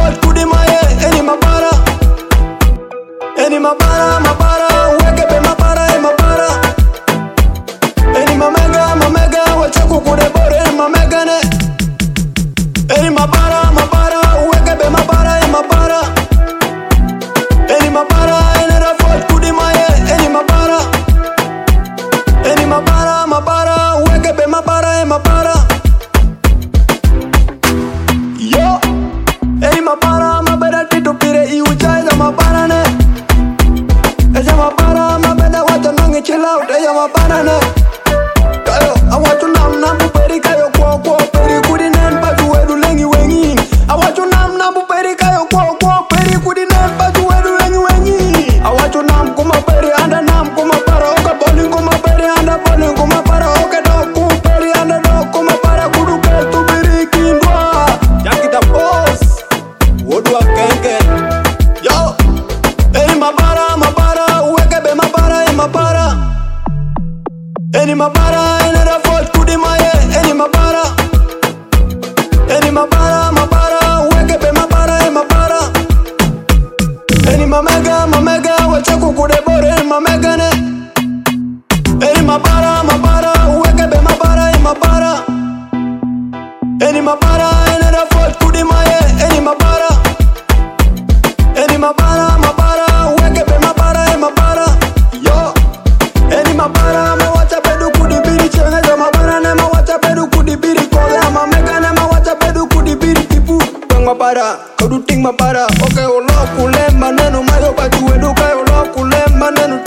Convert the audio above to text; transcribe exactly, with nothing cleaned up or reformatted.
fort kudi maye eni mabara. Eni mabara mabara weke be mabara e mabara. Eni mamega mamega wachaku kude bore eni mamega ne. Eni mabara mabara weke be mabara e mabara. Eni mabara eni ra fort kudi maye eni mabara. Eni mabara mabara weke be mabara e mabara. Yo, eni mabara mabara titu pire iujai za mabara ne. Esa mabara mabada watu nangi chill out esa mabara ne. Kayo awatu nam nam buperi kayo kwa kwa peri kudi nen patu wedu lengi wengi. Awatu nam nam buperi kayo kwa kwa peri kudi nen patu wedu lengi wengi. Awatu nam kuma peri anda nam kuma para oka bowling kuma peri anda bowling kuma para oka dog kuma peri anda dog kuma para kudu ketu biri kindwa. Yakita boss wodu akenge. Yo, eni mabara mabara weke be mabara e mabara. Eni mabara eni ra fort kudi maye eni mabara. Eni mabara mabara weke be mabara e mabara. Eni mamega mamega wachaku kude bore eni mamega ne. Eni mabara mabara weke be mabara e mabara. Eni mabara eni ra fort kudi maye eni mabara. Eni mabara mabara weke be mabara e mabara. Yo, eni mabara ma wacha pedu kudi biri chenge za mabara ne ma wacha pedu kudi biri kole ama mega ne ma wacha pedu kudi biri tipu. Bang mabara, kau du ting mabara. Okay, olo kule manenu mayo baju edu kai olo kule manenu